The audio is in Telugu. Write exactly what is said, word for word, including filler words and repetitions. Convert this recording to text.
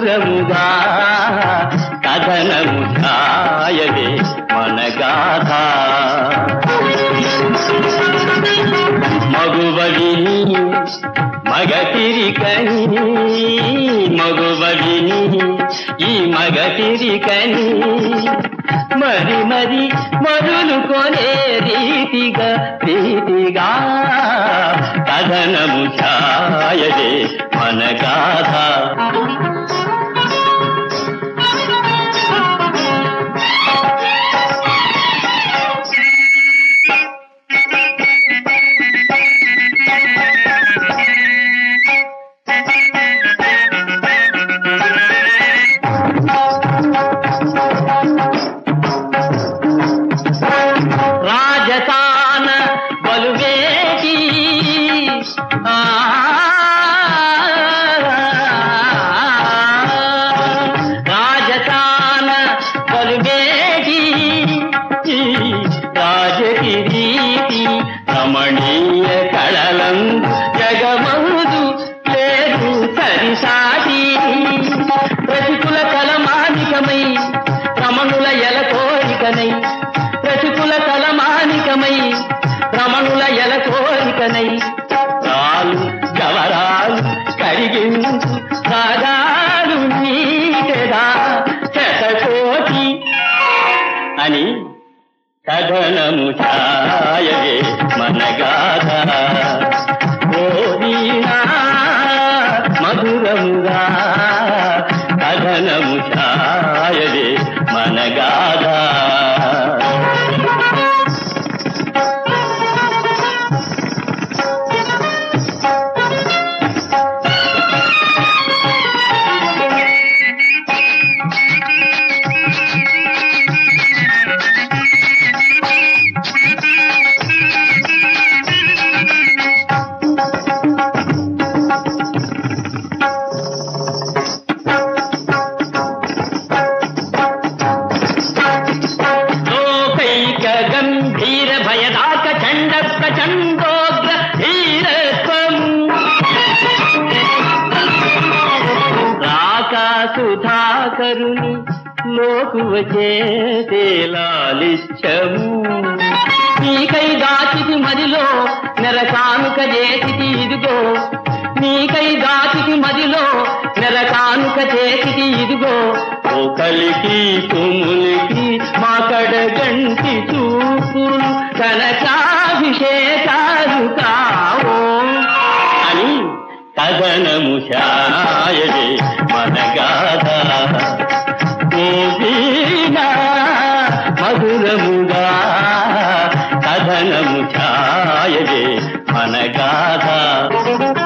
మధురముగా కథనము ఛాయవే మన గాథ. మగువగిని మగతిరికని మగువగిని ఈ మగతిరికని మరి మరి మరులు కొనే రీతిగా ప్రీతిగా కథనము ఛాయవే మన గాథ. రాజతాన బలువేటి రాజతాన బలువేటి రాజకిరీటి రమణీయ కళలందు జగమందు లేదు సరిసాటి. ప్రతికుల కలమానికమై రమణుల ఎల కోరికనై ప్రతికుల కలమానికమై రమణుల ఎల కోరికనై రాలు గవరాలు కరిగించు రాగాలు నీకెదా శతకోటి అని కథనము ఛాయవే మన గాథ. ఓ వీణా మధురముగా కథనము ఛాయవే మన గాథ. గంభీర భయదాక చండ ప్రచండోగ్ర ధీరత్వము రాకా సుధాకరుని లోకువ చేసే లాలిత్యము. నీకై దాచితి మదిలో నెరకానుక చేసిటి ఇదిగో నీకై దాచితి మదిలో నెరకానుక చేసిటి ఇదిగో. ఓ కలికి తుములికి మాకడ గంటి చూపులు కనకాభిషేకాలు కావో అని కథనము ఛాయవే మన గాథ. ఓ వీణా మధురముగా కథనము ఛాయవే మన గాథ.